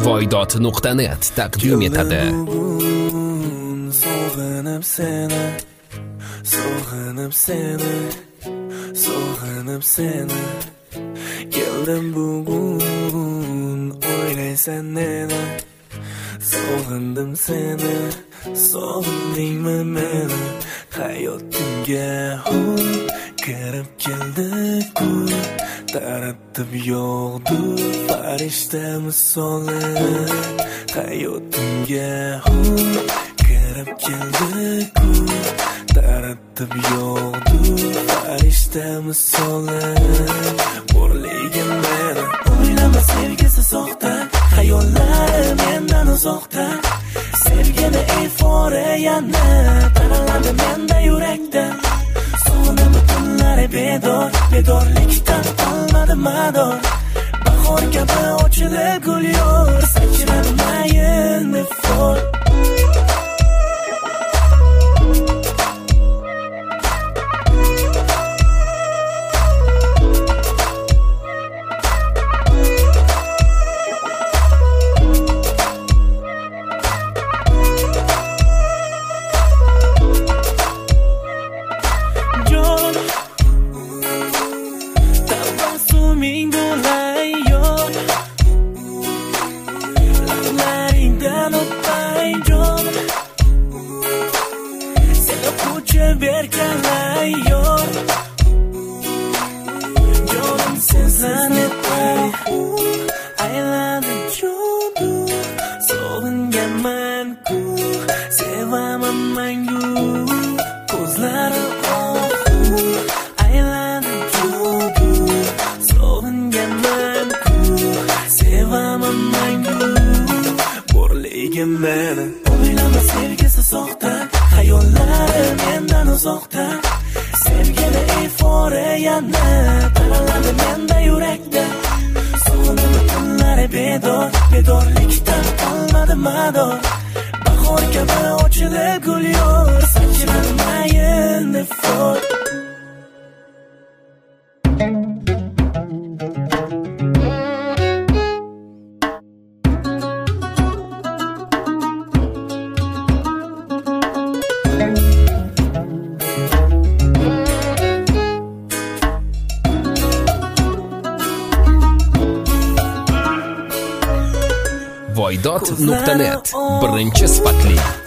Voydod.net taqdim etadi. Sog'inib seni, sog'inib seni, sog'inib seni. Keldim bugun o'ylaysan meni. Sog'indim seni, sog'indingmi meni? Hayotimga kirib keldi-ku, taratib yog'du farishta misoli. Hayotimga kirib keldi-ku, taratib yog'du farishta misoli. Borligim meni o'ylama, sevgisi soxta, hayollari mendan uzoqda. Sevgini eyforiyani taraladi menda yurakda. Sog'inib tunlari bedorlikdan qolmadi mador. Bahor kabi ochilib gul yor, sachradi mayin ifor. O'ylama, sevgisi soxta, hayollari mendan uzoqda. Sevgini eyforiyani taraladi menda yurakda. Sog'inib tunlari bedorlikdan qolmadi mador. Bahor kabi ochilib gul yor, sachradi mayin ifor. Voydod.net birinchi sifatli